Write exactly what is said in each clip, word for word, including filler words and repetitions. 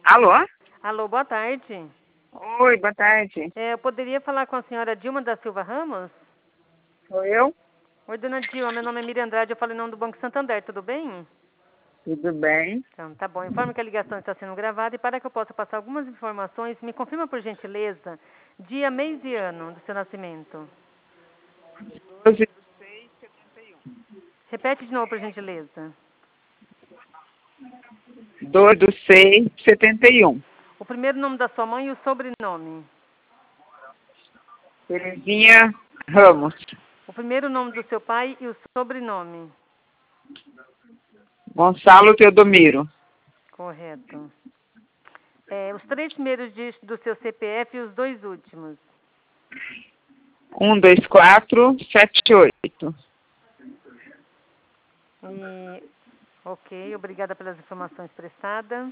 Alô? Alô, boa tarde. Oi, boa tarde. É, eu poderia falar com a senhora Dilma da Silva Ramos? Sou eu? Oi, dona Dilma, meu nome é Miriam Andrade, eu falo em nome do Banco Santander, tudo bem? Tudo bem? Então, tá bom. Informe que a ligação está sendo gravada e para que eu possa passar algumas informações, me confirma por gentileza dia, mês e ano do seu nascimento. doze do seis, setenta e um. Repete de novo, por gentileza. doze do seis, setenta e um. O primeiro nome da sua mãe e o sobrenome. Terezinha Ramos. O primeiro nome do seu pai e o sobrenome. Gonçalo Teodomiro. Correto. É, os três primeiros dígitos do seu C P F e os dois últimos. um, dois, quatro, sete, oito. E, ok, obrigada pelas informações prestadas.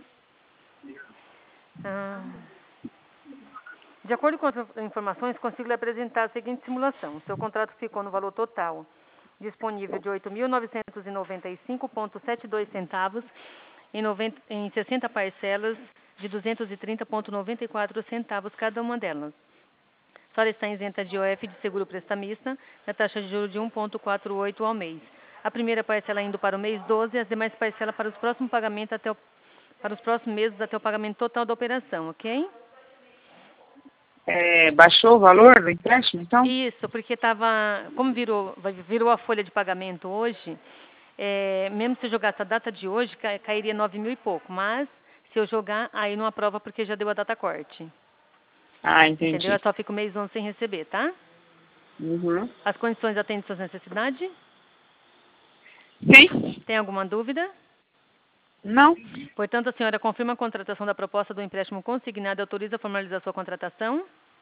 Ah, de acordo com as informações, consigo lhe apresentar a seguinte simulação. O seu contrato ficou no valor total disponível de oito mil novecentos e noventa e cinco vírgula setenta e dois centavos em, noventa, em sessenta parcelas de duzentos e trinta vírgula noventa e quatro centavos cada uma delas. A senhora está isenta de I O F de seguro prestamista, na taxa de juros de um vírgula quarenta e oito ao mês. A primeira parcela indo para o mês doze e as demais parcelas para os próximos pagamentos até o, para os próximos meses até o pagamento total da operação, ok? É, baixou o valor do empréstimo, então? Isso, porque estava, como virou, virou a folha de pagamento hoje, é, mesmo se eu jogasse a data de hoje, ca- cairia nove mil e pouco, mas se eu jogar, aí não aprova porque já deu a data corte. Ah, Entendeu? É entendi. só fica o mês onze sem receber, tá? Uhum. As condições atendem suas necessidades? Sim? Tem alguma dúvida? Não? Portanto, a senhora confirma a contratação da proposta do empréstimo consignado e autoriza a formalizar sua contratação?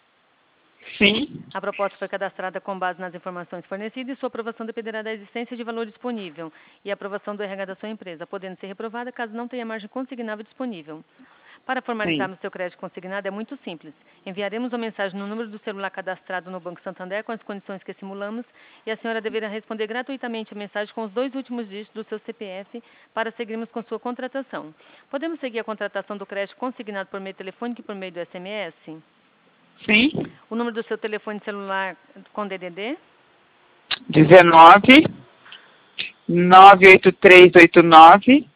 Sim? A proposta foi cadastrada com base nas informações fornecidas e sua aprovação dependerá da existência de valor disponível e aprovação do R H da sua empresa, podendo ser reprovada caso não tenha margem consignável disponível. Para Sim. formalizarmos seu crédito consignado é muito simples. Enviaremos uma mensagem no número do celular cadastrado no Banco Santander com as condições que simulamos e a senhora deverá responder gratuitamente a mensagem com os dois últimos dígitos do seu C P F para seguirmos com sua contratação. Podemos seguir a contratação do crédito consignado por meio telefônico e por meio do S M S? Sim? O número do seu telefone celular com D D D? dezenove, nove oito três oito nove,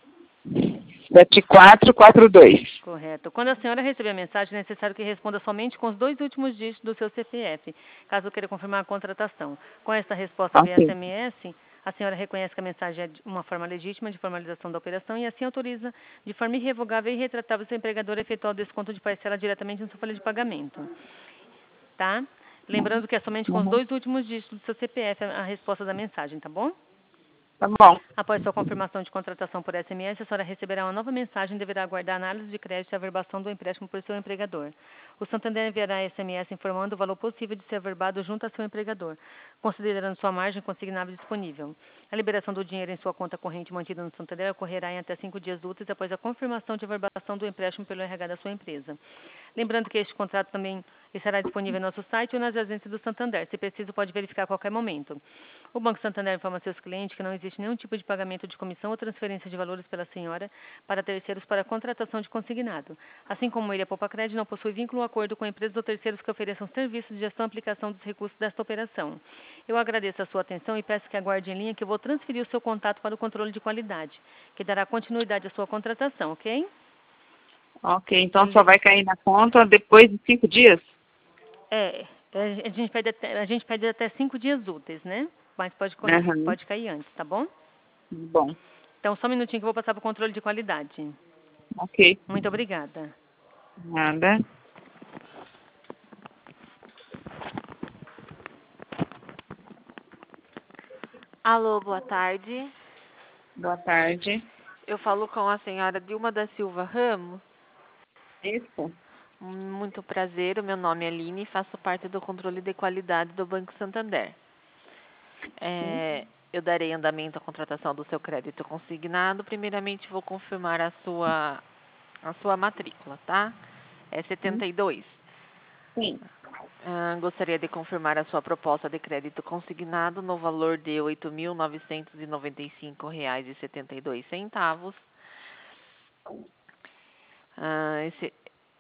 sete quatro quatro dois. Correto. Quando a senhora receber a mensagem, é necessário que responda somente com os dois últimos dígitos do seu C P F, caso queira confirmar a contratação. Com essa resposta via Ok. S M S, a senhora reconhece que a mensagem é de uma forma legítima de formalização da operação e assim autoriza de forma irrevogável e irretratável seu empregador a efetuar o desconto de parcela diretamente na sua folha de pagamento. Tá? Lembrando que é somente com os Uhum. dois últimos dígitos do seu C P F a a resposta da mensagem, tá bom? Tá bom. Após sua confirmação de contratação por S M S, a senhora receberá uma nova mensagem e deverá aguardar a análise de crédito e averbação do empréstimo por seu empregador. O Santander enviará S M S informando o valor possível de ser averbado junto a seu empregador, considerando sua margem consignável disponível. A liberação do dinheiro em sua conta corrente mantida no Santander ocorrerá em até cinco dias úteis após a confirmação de averbação do empréstimo pelo R H da sua empresa. Lembrando que este contrato também estará disponível em nosso site ou nas agências do Santander. Se preciso, pode verificar a qualquer momento. O Banco Santander informa a seus clientes que não existe nenhum tipo de pagamento de comissão ou transferência de valores pela senhora para terceiros para a contratação de consignado. Assim como ele, a Poupa Crédito não possui vínculo ou acordo com empresas ou terceiros que ofereçam serviços de gestão e aplicação dos recursos desta operação. Eu agradeço a sua atenção e peço que aguarde em linha que eu vou transferir o seu contato para o controle de qualidade, que dará continuidade à sua contratação, ok? Ok, então só vai cair na conta depois de cinco dias? É, a gente pede até, a gente pede até cinco dias úteis, né? Mas pode, correr, Aham. pode cair antes, tá bom? Bom, Então, só um minutinho que eu vou passar para o controle de qualidade. ok. Muito obrigada. Nada. Alô, boa tarde. Boa tarde. Eu falo com a senhora Dilma da Silva Ramos. Isso? Muito prazer, o meu nome é Aline e faço parte do controle de qualidade do Banco Santander. É, eu darei andamento à contratação do seu crédito consignado. Primeiramente, vou confirmar a sua, a sua matrícula, tá? É setenta e dois. Sim. Ah, gostaria de confirmar a sua proposta de crédito consignado no valor de oito mil novecentos e noventa e cinco reais e setenta e dois centavos. Ah, esse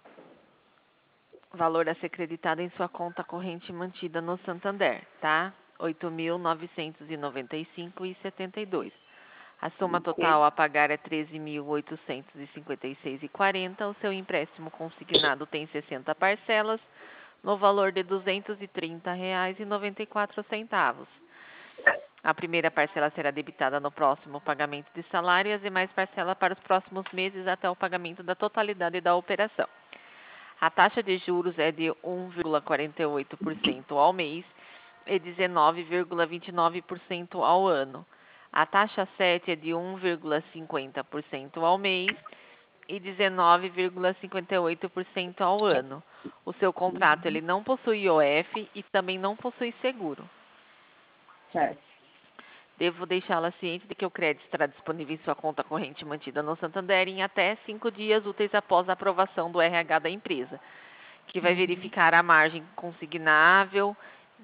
valor a ser creditado em sua conta corrente mantida no Santander, tá? oito mil novecentos e noventa e cinco reais e setenta e dois centavos. A soma total a pagar é treze mil oitocentos e cinquenta e seis reais e quarenta centavos. O seu empréstimo consignado tem sessenta parcelas, no valor de duzentos e trinta reais e noventa e quatro centavos. A primeira parcela será debitada no próximo pagamento de salário e as demais parcelas para os próximos meses até o pagamento da totalidade da operação. A taxa de juros é de um vírgula quarenta e oito por cento ao mês e dezenove vírgula vinte e nove por cento ao ano. A taxa sete é de um vírgula cinquenta por cento ao mês e dezenove vírgula cinquenta e oito por cento ao ano. O seu contrato ele não possui I O F e também não possui seguro. Certo. Devo deixá-la ciente de que o crédito estará disponível em sua conta corrente mantida no Santander em até cinco dias úteis após a aprovação do R H da empresa, que vai verificar a margem consignável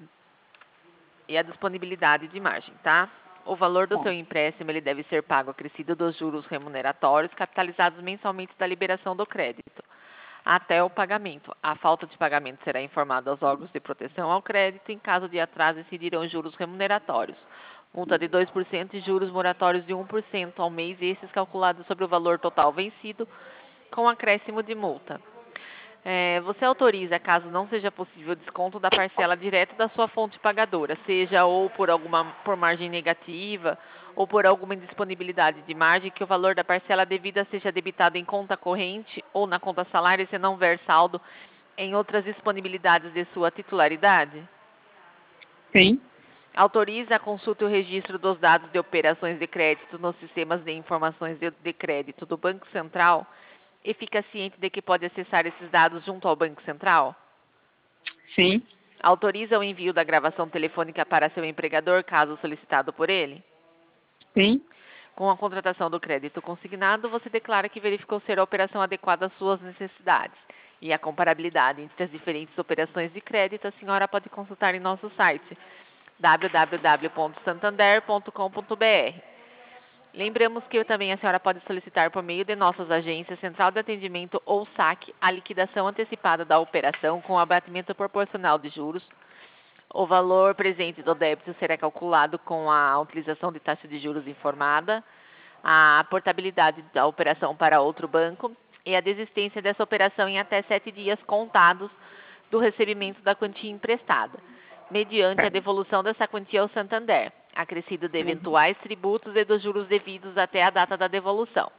e a disponibilidade de margem, tá? O valor do Tá. seu empréstimo ele deve ser pago acrescido dos juros remuneratórios capitalizados mensalmente da liberação do crédito, até o pagamento. A falta de pagamento será informada aos órgãos de proteção ao crédito. Em caso de atraso, incidirão juros remuneratórios, multa de dois por cento e juros moratórios de um por cento ao mês, esses calculados sobre o valor total vencido, com acréscimo de multa. É, você autoriza, caso não seja possível, o desconto da parcela direto da sua fonte pagadora, seja ou por alguma por margem negativa ou por alguma indisponibilidade de margem, que o valor da parcela devida seja debitado em conta corrente ou na conta salário se não ver saldo em outras disponibilidades de sua titularidade? Sim. Autoriza a consulta e o registro dos dados de operações de crédito nos sistemas de informações de, de crédito do Banco Central e fica ciente de que pode acessar esses dados junto ao Banco Central? Sim. Autoriza o envio da gravação telefônica para seu empregador, caso solicitado por ele? Sim. Com a contratação do crédito consignado, você declara que verificou ser a operação adequada às suas necessidades e a comparabilidade entre as diferentes operações de crédito a senhora pode consultar em nosso site w w w ponto santander ponto com ponto b r. Lembramos que também a senhora pode solicitar por meio de nossas agências, Central de Atendimento ou S A C, a liquidação antecipada da operação com abatimento proporcional de juros. O valor presente do débito será calculado com a utilização de taxa de juros informada, a portabilidade da operação para outro banco e a desistência dessa operação em até sete dias contados do recebimento da quantia emprestada, mediante a devolução dessa quantia ao Santander, acrescido de eventuais tributos e dos juros devidos até a data da devolução.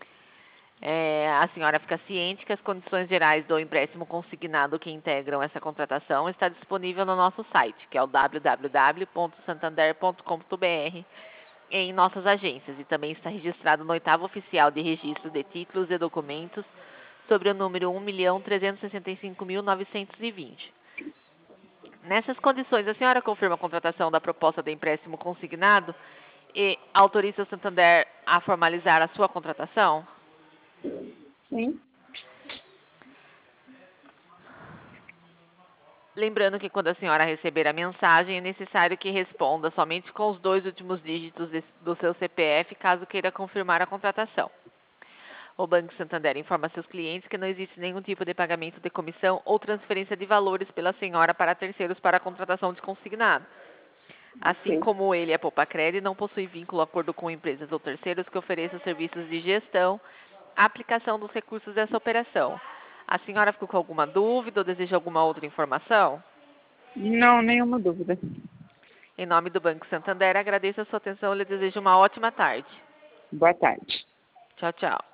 É, a senhora fica ciente que as condições gerais do empréstimo consignado que integram essa contratação está disponível no nosso site, que é o w w w ponto santander ponto com ponto b r, e em nossas agências, e também está registrado no oitavo oficial de registro de títulos e documentos sobre o número um milhão trezentos e sessenta e cinco mil novecentos e vinte. Nessas condições, a senhora confirma a contratação da proposta de empréstimo consignado e autoriza o Santander a formalizar a sua contratação? Sim. Lembrando que quando a senhora receber a mensagem, é necessário que responda somente com os dois últimos dígitos de, do seu C P F, caso queira confirmar a contratação. O Banco Santander informa seus clientes que não existe nenhum tipo de pagamento de comissão ou transferência de valores pela senhora para terceiros para a contratação de consignado. Assim Ok. como ele, a Poupa-Cred, não possui vínculo ou acordo com empresas ou terceiros que ofereçam serviços de gestão, aplicação dos recursos dessa operação. A senhora ficou com alguma dúvida ou deseja alguma outra informação? Não, nenhuma dúvida. Em nome do Banco Santander, agradeço a sua atenção e lhe desejo uma ótima tarde. Boa tarde. Tchau, tchau.